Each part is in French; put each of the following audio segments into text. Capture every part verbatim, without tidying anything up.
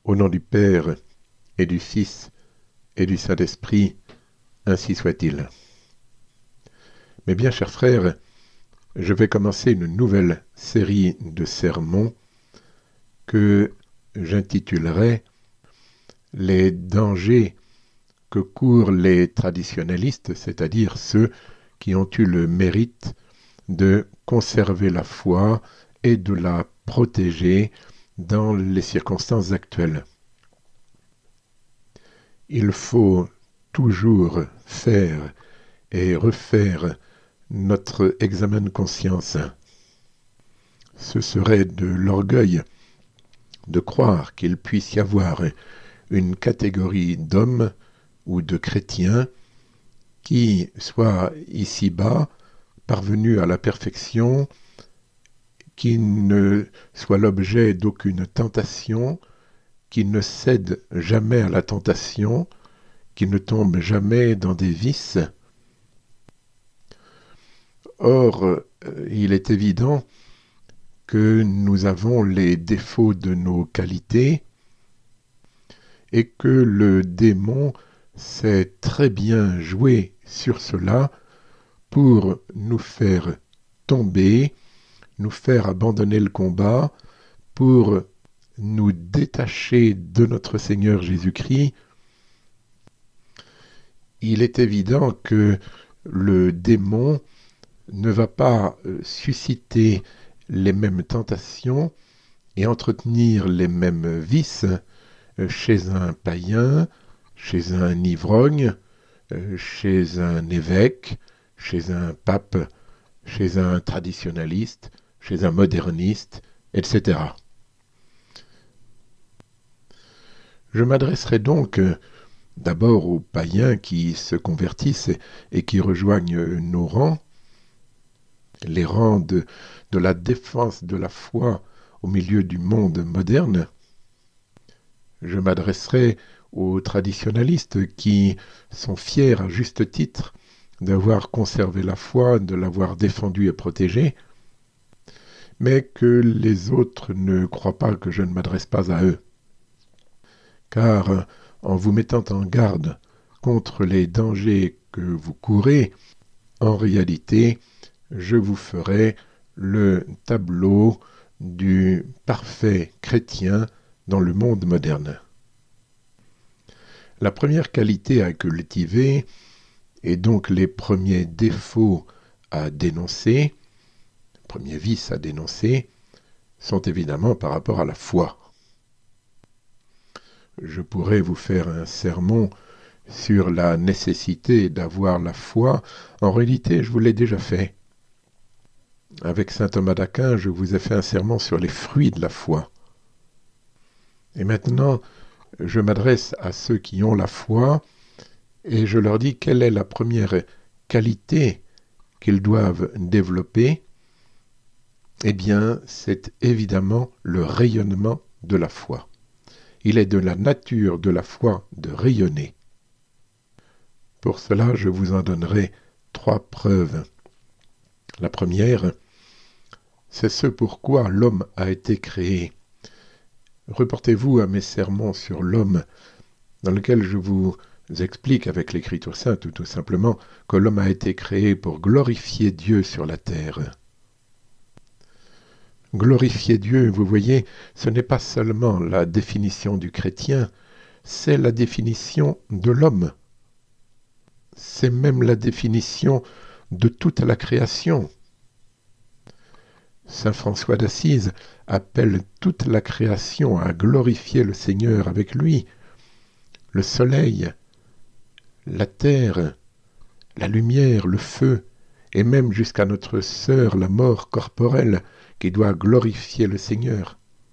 Au nom du Père, et du Fils, et du Saint-Esprit, ainsi soit-il. Mes bien chers frères, je vais commencer une nouvelle série de sermons que j'intitulerai « Les dangers que courent les traditionalistes », c'est-à-dire ceux qui ont eu le mérite de conserver la foi et de la protéger dans les circonstances actuelles. Il faut toujours faire et refaire notre examen de conscience. Ce serait de l'orgueil de croire qu'il puisse y avoir une catégorie d'hommes ou de chrétiens qui soient ici-bas parvenus à la perfection, qui ne soient l'objet d'aucune tentation, qui ne cèdent jamais à la tentation, qui ne tombent jamais dans des vices. Or, il est évident que nous avons les défauts de nos qualités et que le démon sait très bien jouer sur cela pour nous faire tomber, nous faire abandonner le combat, pour nous détacher de notre Seigneur Jésus-Christ. Il est évident que le démon ne va pas susciter les mêmes tentations et entretenir les mêmes vices chez un païen, chez un ivrogne, chez un évêque, chez un pape, chez un traditionnaliste, chez un moderniste, et cetera. Je m'adresserai donc d'abord aux païens qui se convertissent et qui rejoignent nos rangs, les rangs de, de la défense de la foi au milieu du monde moderne. Je m'adresserai aux traditionalistes qui sont fiers à juste titre d'avoir conservé la foi, de l'avoir défendue et protégée, mais que les autres ne croient pas que je ne m'adresse pas à eux. Car en vous mettant en garde contre les dangers que vous courez, en réalité, je vous ferai le tableau du parfait chrétien dans le monde moderne. La première qualité à cultiver, et donc les premiers défauts à dénoncer, les premiers vices à dénoncer, sont évidemment par rapport à la foi. Je pourrais vous faire un sermon sur la nécessité d'avoir la foi. En réalité, je vous l'ai déjà fait. Avec saint Thomas d'Aquin, je vous ai fait un sermon sur les fruits de la foi. Et maintenant, je m'adresse à ceux qui ont la foi et je leur dis quelle est la première qualité qu'ils doivent développer. Eh bien, c'est évidemment le rayonnement de la foi. Il est de la nature de la foi de rayonner. Pour cela, je vous en donnerai trois preuves. La première, c'est ce pourquoi l'homme a été créé. Reportez-vous à mes sermons sur l'homme, dans lesquels je vous explique avec l'Écriture sainte tout simplement que l'homme a été créé pour glorifier Dieu sur la terre. Glorifier Dieu, vous voyez, ce n'est pas seulement la définition du chrétien, c'est la définition de l'homme. C'est même la définition de toute la création. Saint François d'Assise appelle toute la création à glorifier le Seigneur avec lui. Le soleil, la terre, la lumière, le feu, et même jusqu'à notre sœur, la mort corporelle, qui doit glorifier le Seigneur.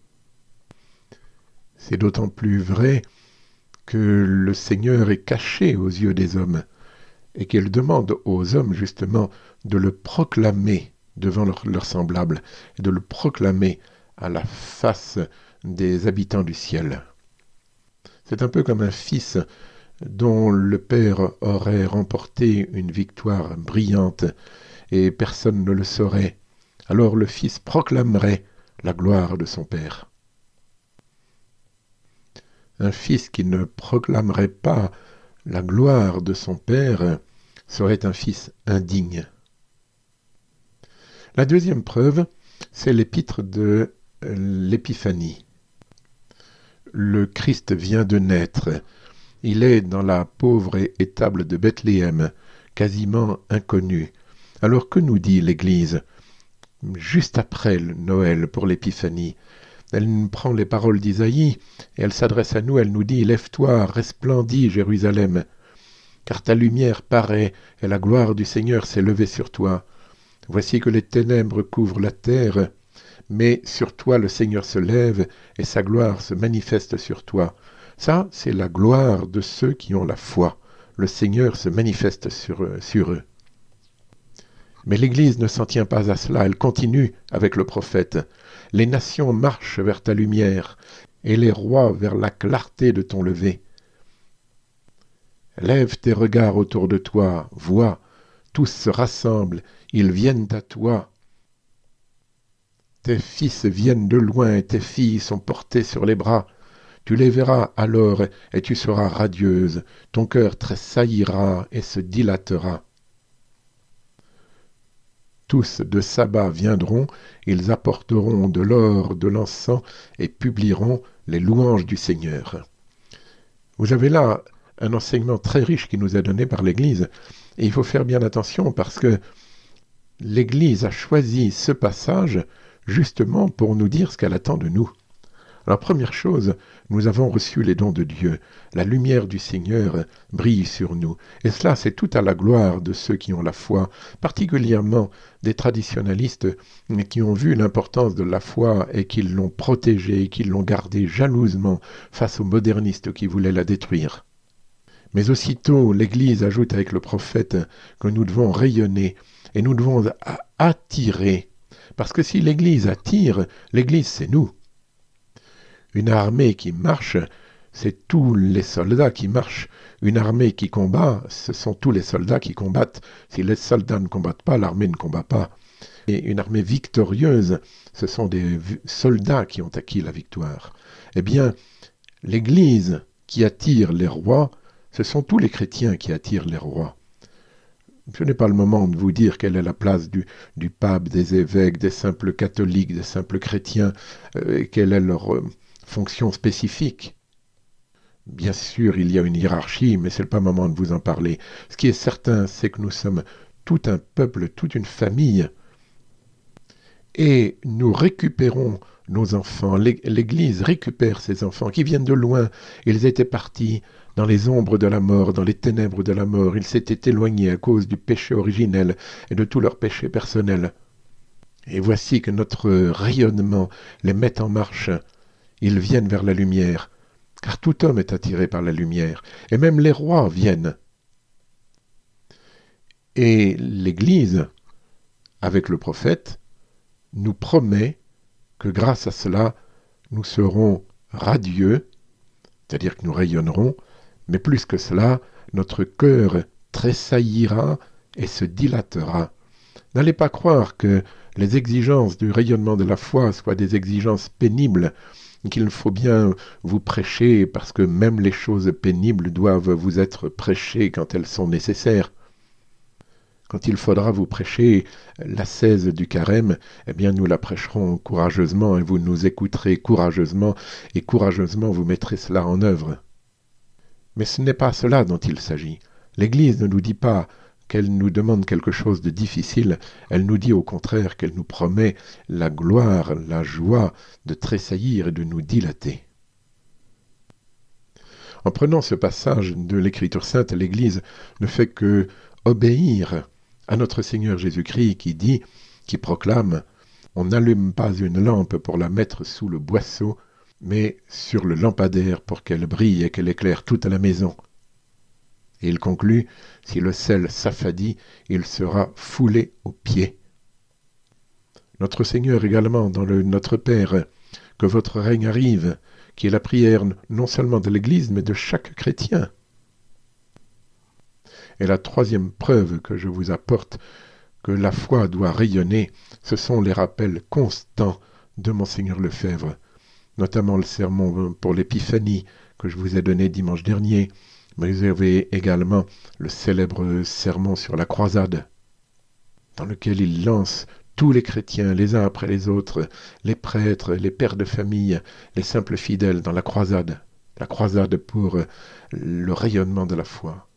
C'est d'autant plus vrai que le Seigneur est caché aux yeux des hommes et qu'il demande aux hommes justement de le proclamer devant leurs leur semblables et de le proclamer à la face des habitants du ciel. C'est un peu comme un fils dont le père aurait remporté une victoire brillante et personne ne le saurait. Alors le fils proclamerait la gloire de son père. Un fils qui ne proclamerait pas la gloire de son père serait un fils indigne. La deuxième preuve, c'est l'épître de l'Épiphanie. Le Christ vient de naître. Il est dans la pauvre étable de Bethléem, quasiment inconnu. Alors que nous dit l'Église ? Juste après le Noël pour l'Épiphanie, elle prend les paroles d'Isaïe et elle s'adresse à nous, elle nous dit « Lève-toi, resplendis, Jérusalem, car ta lumière paraît et la gloire du Seigneur s'est levée sur toi. Voici que les ténèbres couvrent la terre, mais sur toi le Seigneur se lève et sa gloire se manifeste sur toi. » Ça, c'est la gloire de ceux qui ont la foi. Le Seigneur se manifeste sur, sur eux. Mais l'Église ne s'en tient pas à cela, elle continue avec le prophète. « Les nations marchent vers ta lumière, et les rois vers la clarté de ton lever. Lève tes regards autour de toi, vois, tous se rassemblent, ils viennent à toi. Tes fils viennent de loin et tes filles sont portées sur les bras. Tu les verras alors et tu seras radieuse, ton cœur tressaillira et se dilatera. Tous de Saba viendront, ils apporteront de l'or, de l'encens et publieront les louanges du Seigneur. » Vous avez là un enseignement très riche qui nous est donné par l'Église. Et il faut faire bien attention parce que l'Église a choisi ce passage justement pour nous dire ce qu'elle attend de nous. Alors première chose, nous avons reçu les dons de Dieu. La lumière du Seigneur brille sur nous. Et cela, c'est tout à la gloire de ceux qui ont la foi, particulièrement des traditionalistes qui ont vu l'importance de la foi et qui l'ont protégée et qui l'ont gardée jalousement face aux modernistes qui voulaient la détruire. Mais aussitôt, l'Église ajoute avec le prophète que nous devons rayonner et nous devons attirer. Parce que si l'Église attire, l'Église c'est nous. Une armée qui marche, c'est tous les soldats qui marchent. Une armée qui combat, ce sont tous les soldats qui combattent. Si les soldats ne combattent pas, l'armée ne combat pas. Et une armée victorieuse, ce sont des soldats qui ont acquis la victoire. Eh bien, l'Église qui attire les rois, ce sont tous les chrétiens qui attirent les rois. Ce n'est pas le moment de vous dire quelle est la place du, du pape, des évêques, des simples catholiques, des simples chrétiens, euh, quelle est leur euh, fonction spécifique. Bien sûr, il y a une hiérarchie, mais ce n'est pas le moment de vous en parler. Ce qui est certain, c'est que nous sommes tout un peuple, toute une famille, et nous récupérons nos enfants. L'Église récupère ces enfants qui viennent de loin. Ils étaient partis dans les ombres de la mort, dans les ténèbres de la mort. Ils s'étaient éloignés à cause du péché originel et de tous leurs péchés personnels. Et voici que notre rayonnement les met en marche. Ils viennent vers la lumière, car tout homme est attiré par la lumière, et même les rois viennent. Et l'Église, avec le prophète, nous promet que grâce à cela, nous serons radieux, c'est-à-dire que nous rayonnerons, mais plus que cela, notre cœur tressaillira et se dilatera. N'allez pas croire que les exigences du rayonnement de la foi soient des exigences pénibles, qu'il faut bien vous prêcher parce que même les choses pénibles doivent vous être prêchées quand elles sont nécessaires. Quand il faudra vous prêcher l'ascèse du carême, eh bien nous la prêcherons courageusement et vous nous écouterez courageusement et courageusement vous mettrez cela en œuvre. Mais ce n'est pas cela dont il s'agit. L'Église ne nous dit pas qu'elle nous demande quelque chose de difficile, elle nous dit au contraire qu'elle nous promet la gloire, la joie de tressaillir et de nous dilater. En prenant ce passage de l'Écriture sainte, l'Église ne fait que obéir à notre Seigneur Jésus-Christ qui dit, qui proclame « On n'allume pas une lampe pour la mettre sous le boisseau, mais sur le lampadaire pour qu'elle brille et qu'elle éclaire toute la maison. » Et il conclut « Si le sel s'affadit, il sera foulé aux pieds. » Notre Seigneur également dans le Notre Père, que votre règne arrive, qui est la prière non seulement de l'Église, mais de chaque chrétien. Et la troisième preuve que je vous apporte que la foi doit rayonner, ce sont les rappels constants de Monseigneur Lefebvre, notamment le sermon pour l'Épiphanie que je vous ai donné dimanche dernier, mais vous avez également le célèbre sermon sur la croisade, dans lequel il lance tous les chrétiens, les uns après les autres, les prêtres, les pères de famille, les simples fidèles, dans la croisade. La croisade pour le rayonnement de la foi.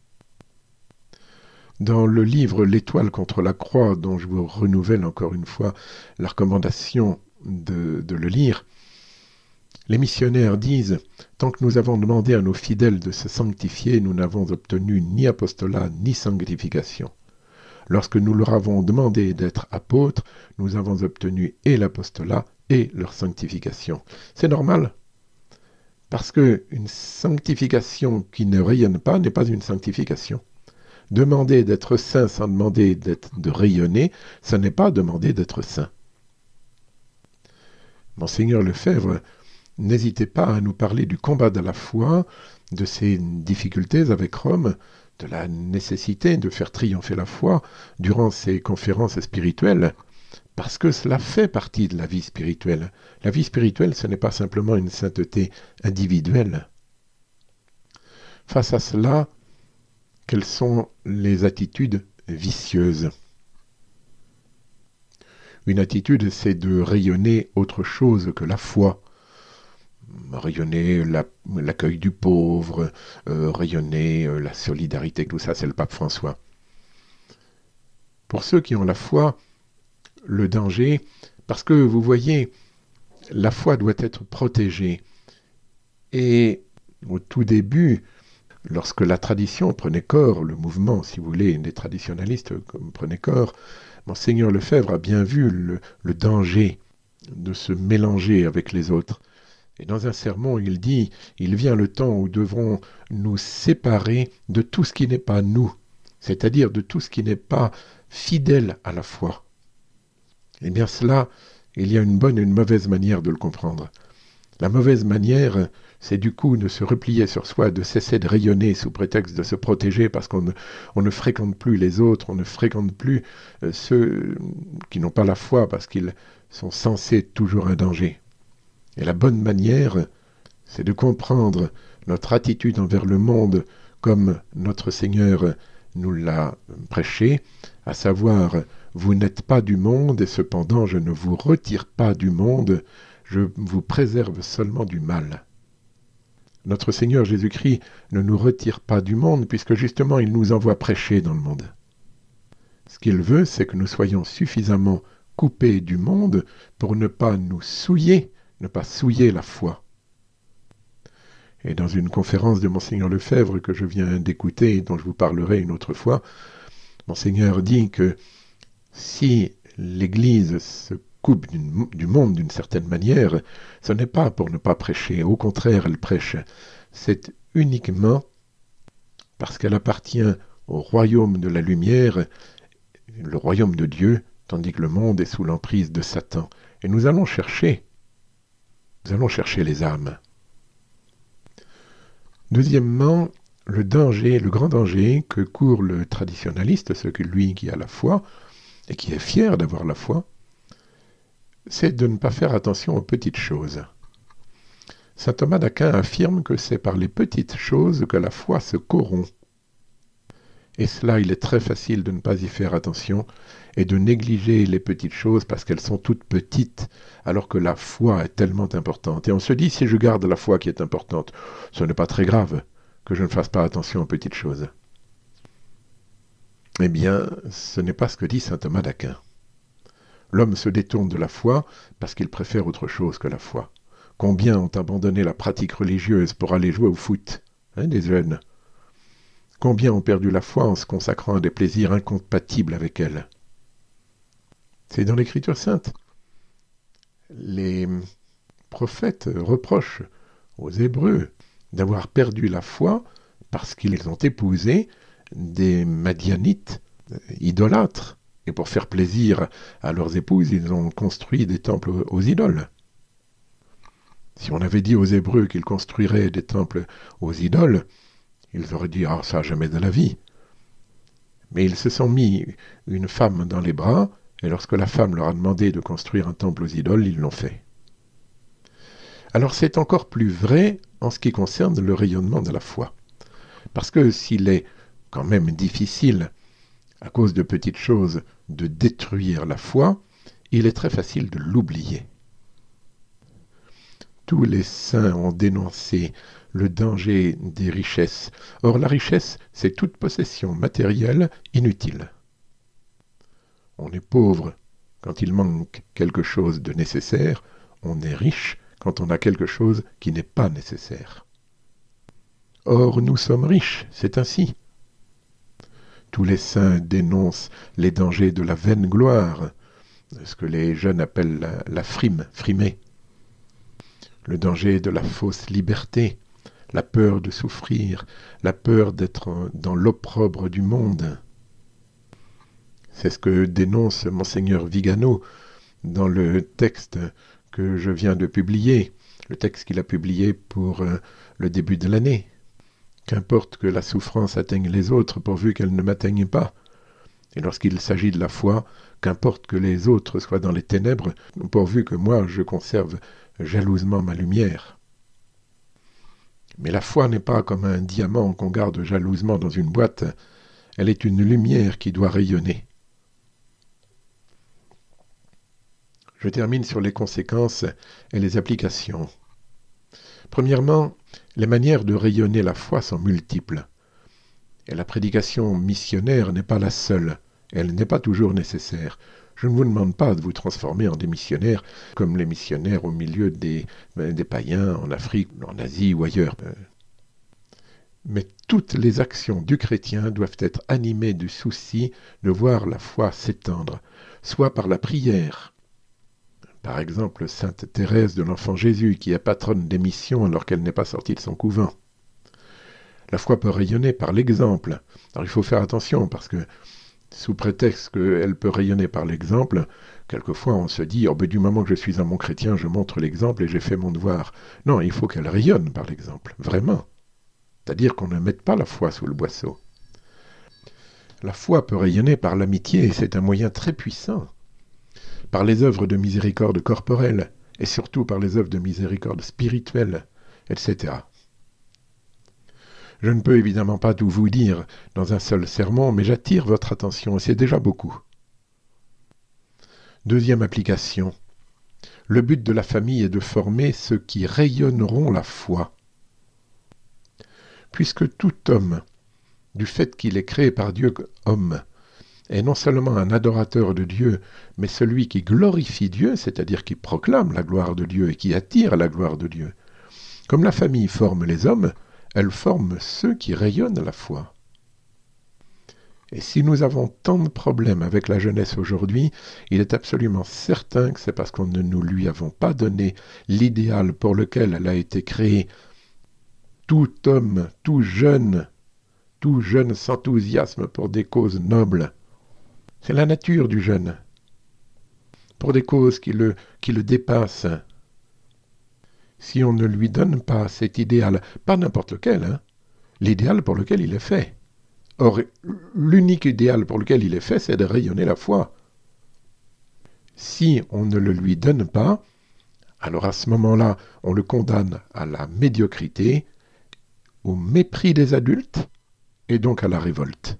Dans le livre L'étoile contre la croix, dont je vous renouvelle encore une fois la recommandation de, de le lire, les missionnaires disent « Tant que nous avons demandé à nos fidèles de se sanctifier, nous n'avons obtenu ni apostolat ni sanctification. Lorsque nous leur avons demandé d'être apôtres, nous avons obtenu et l'apostolat et leur sanctification. » C'est normal, parce qu'une sanctification qui ne rayonne pas n'est pas une sanctification. Demander d'être saint sans demander d'être, de rayonner, ça n'est pas demander d'être saint. Monseigneur Lefebvre, n'hésitez pas à nous parler du combat de la foi, de ses difficultés avec Rome, de la nécessité de faire triompher la foi durant ces conférences spirituelles, parce que cela fait partie de la vie spirituelle. La vie spirituelle, ce n'est pas simplement une sainteté individuelle. Face à cela, quelles sont les attitudes vicieuses? Une attitude, c'est de rayonner autre chose que la foi. Rayonner la, l'accueil du pauvre, euh, rayonner euh, la solidarité, tout ça, c'est le pape François. Pour ceux qui ont la foi, le danger, parce que vous voyez, la foi doit être protégée. Et au tout début, lorsque la tradition prenait corps, le mouvement, si vous voulez, des traditionalistes prenait corps, Monseigneur Lefebvre a bien vu le, le danger de se mélanger avec les autres. Et dans un sermon, il dit « Il vient le temps où devrons nous séparer de tout ce qui n'est pas nous, c'est-à-dire de tout ce qui n'est pas fidèle à la foi. » Eh bien cela, il y a une bonne et une mauvaise manière de le comprendre. La mauvaise manière, c'est du coup de se replier sur soi, de cesser de rayonner sous prétexte de se protéger parce qu'on ne, on ne fréquente plus les autres, on ne fréquente plus euh, ceux qui n'ont pas la foi parce qu'ils sont censés être toujours un danger. Et la bonne manière, c'est de comprendre notre attitude envers le monde comme notre Seigneur nous l'a prêché, à savoir « Vous n'êtes pas du monde et cependant je ne vous retire pas du monde, je vous préserve seulement du mal. » Notre Seigneur Jésus-Christ ne nous retire pas du monde puisque justement il nous envoie prêcher dans le monde. Ce qu'il veut, c'est que nous soyons suffisamment coupés du monde pour ne pas nous souiller, ne pas souiller la foi. Et dans une conférence de Monseigneur Lefebvre que je viens d'écouter et dont je vous parlerai une autre fois, Monseigneur dit que si l'Église se coupe du monde d'une certaine manière, ce n'est pas pour ne pas prêcher, au contraire, elle prêche. C'est uniquement parce qu'elle appartient au royaume de la lumière, le royaume de Dieu, tandis que le monde est sous l'emprise de Satan. Et nous allons chercher, nous allons chercher les âmes. Deuxièmement, le danger, le grand danger que court le traditionnaliste, celui qui a la foi, et qui est fier d'avoir la foi, c'est de ne pas faire attention aux petites choses. Saint Thomas d'Aquin affirme que c'est par les petites choses que la foi se corrompt. Et cela, il est très facile de ne pas y faire attention et de négliger les petites choses parce qu'elles sont toutes petites, alors que la foi est tellement importante. Et on se dit, si je garde la foi qui est importante, ce n'est pas très grave que je ne fasse pas attention aux petites choses. Eh bien, ce n'est pas ce que dit saint Thomas d'Aquin. L'homme se détourne de la foi parce qu'il préfère autre chose que la foi. Combien ont abandonné la pratique religieuse pour aller jouer au foot, hein, des jeunes? Combien ont perdu la foi en se consacrant à des plaisirs incompatibles avec elle? C'est dans l'Écriture sainte. Les prophètes reprochent aux Hébreux d'avoir perdu la foi parce qu'ils ont épousé des Madianites idolâtres. Et pour faire plaisir à leurs épouses, ils ont construit des temples aux idoles. Si on avait dit aux Hébreux qu'ils construiraient des temples aux idoles, ils auraient dit « Ah, ça, jamais de la vie !» Mais ils se sont mis une femme dans les bras, et lorsque la femme leur a demandé de construire un temple aux idoles, ils l'ont fait. Alors c'est encore plus vrai en ce qui concerne le rayonnement de la foi. Parce que s'il est quand même difficile, à cause de petites choses, de détruire la foi, il est très facile de l'oublier. Tous les saints ont dénoncé le danger des richesses. Or, la richesse, c'est toute possession matérielle inutile. On est pauvre quand il manque quelque chose de nécessaire, on est riche quand on a quelque chose qui n'est pas nécessaire. Or, nous sommes riches, c'est ainsi. Tous les saints dénoncent les dangers de la vaine gloire, ce que les jeunes appellent la, la frime, frimer. Le danger de la fausse liberté, la peur de souffrir, la peur d'être dans l'opprobre du monde. C'est ce que dénonce Monseigneur Vigano dans le texte que je viens de publier, le texte qu'il a publié pour euh, le début de l'année. Qu'importe que la souffrance atteigne les autres pourvu qu'elle ne m'atteigne pas. Et lorsqu'il s'agit de la foi, qu'importe que les autres soient dans les ténèbres, pourvu que moi je conserve jalousement ma lumière. Mais la foi n'est pas comme un diamant qu'on garde jalousement dans une boîte, elle est une lumière qui doit rayonner. Je termine sur les conséquences et les applications. Premièrement, les manières de rayonner la foi sont multiples. Et la prédication missionnaire n'est pas la seule. Elle n'est pas toujours nécessaire. Je ne vous demande pas de vous transformer en des missionnaires comme les missionnaires au milieu des, des païens en Afrique, en Asie ou ailleurs. Mais toutes les actions du chrétien doivent être animées du souci de voir la foi s'étendre, soit par la prière. Par exemple, sainte Thérèse de l'Enfant Jésus, qui est patronne des missions alors qu'elle n'est pas sortie de son couvent. La foi peut rayonner par l'exemple. Alors il faut faire attention, parce que sous prétexte qu'elle peut rayonner par l'exemple, quelquefois on se dit oh, « ben, du moment que je suis un bon chrétien, je montre l'exemple et j'ai fait mon devoir ». Non, il faut qu'elle rayonne par l'exemple, vraiment. C'est-à-dire qu'on ne mette pas la foi sous le boisseau. La foi peut rayonner par l'amitié, et c'est un moyen très puissant. Par les œuvres de miséricorde corporelle, et surtout par les œuvres de miséricorde spirituelle, et cetera. Je ne peux évidemment pas tout vous dire dans un seul sermon, mais j'attire votre attention, et c'est déjà beaucoup. Deuxième application. Le but de la famille est de former ceux qui rayonneront la foi. Puisque tout homme, du fait qu'il est créé par Dieu homme, est non seulement un adorateur de Dieu, mais celui qui glorifie Dieu, c'est-à-dire qui proclame la gloire de Dieu et qui attire la gloire de Dieu. Comme la famille forme les hommes, elle forme ceux qui rayonnent la foi. Et si nous avons tant de problèmes avec la jeunesse aujourd'hui, il est absolument certain que c'est parce qu'on ne nous lui avons pas donné l'idéal pour lequel elle a été créée. Tout homme, tout jeune, tout jeune s'enthousiasme pour des causes nobles. C'est la nature du jeune, pour des causes qui le, qui le dépassent. Si on ne lui donne pas cet idéal, pas n'importe lequel, hein, l'idéal pour lequel il est fait. Or, l'unique idéal pour lequel il est fait, c'est de rayonner la foi. Si on ne le lui donne pas, alors à ce moment-là, on le condamne à la médiocrité, au mépris des adultes, et donc à la révolte.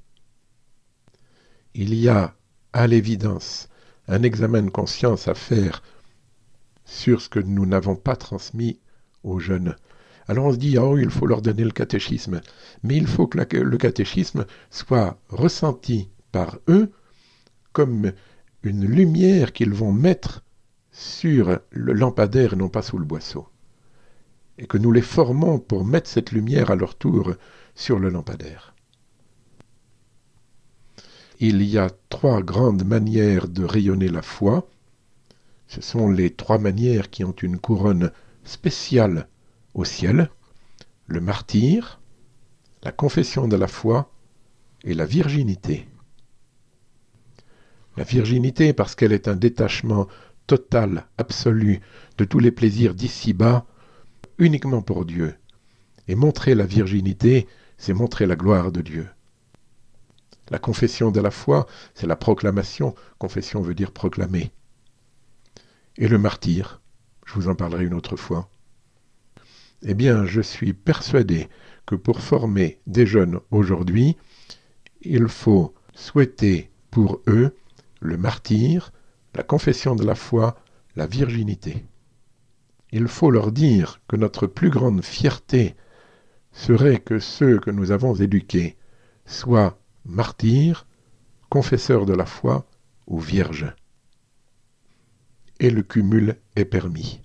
Il y a, à l'évidence, un examen de conscience à faire sur ce que nous n'avons pas transmis aux jeunes. Alors on se dit, oh, il faut leur donner le catéchisme. Mais il faut que la, le catéchisme soit ressenti par eux comme une lumière qu'ils vont mettre sur le lampadaire et non pas sous le boisseau. Et que nous les formons pour mettre cette lumière à leur tour sur le lampadaire. Il y a trois grandes manières de rayonner la foi. Ce sont les trois manières qui ont une couronne spéciale au ciel, le martyre, la confession de la foi et la virginité. La virginité parce qu'elle est un détachement total, absolu, de tous les plaisirs d'ici-bas, uniquement pour Dieu. Et montrer la virginité, c'est montrer la gloire de Dieu. La confession de la foi, c'est la proclamation. Confession veut dire proclamer. Et le martyre, je vous en parlerai une autre fois. Eh bien, je suis persuadé que pour former des jeunes aujourd'hui, il faut souhaiter pour eux le martyre, la confession de la foi, la virginité. Il faut leur dire que notre plus grande fierté serait que ceux que nous avons éduqués soient martyrs, confesseurs de la foi ou vierges. Et le cumul est permis.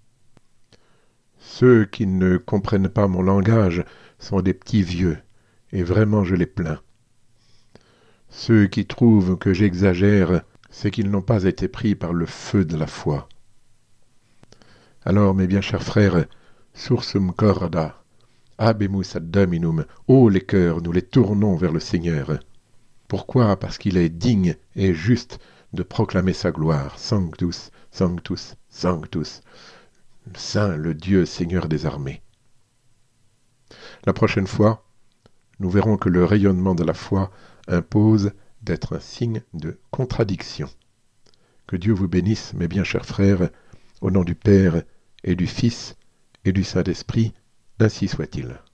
Ceux qui ne comprennent pas mon langage sont des petits vieux, et vraiment je les plains. Ceux qui trouvent que j'exagère, c'est qu'ils n'ont pas été pris par le feu de la foi. Alors, mes bien chers frères, sursum corda, habemus ad Dominum, ô les cœurs, nous les tournons vers le Seigneur. Pourquoi ? Parce qu'il est digne et juste de proclamer sa gloire. Sanctus, sanctus, sanctus, Saint, le Dieu Seigneur des armées. La prochaine fois, nous verrons que le rayonnement de la foi impose d'être un signe de contradiction. Que Dieu vous bénisse, mes bien chers frères, au nom du Père et du Fils et du Saint-Esprit, ainsi soit-il.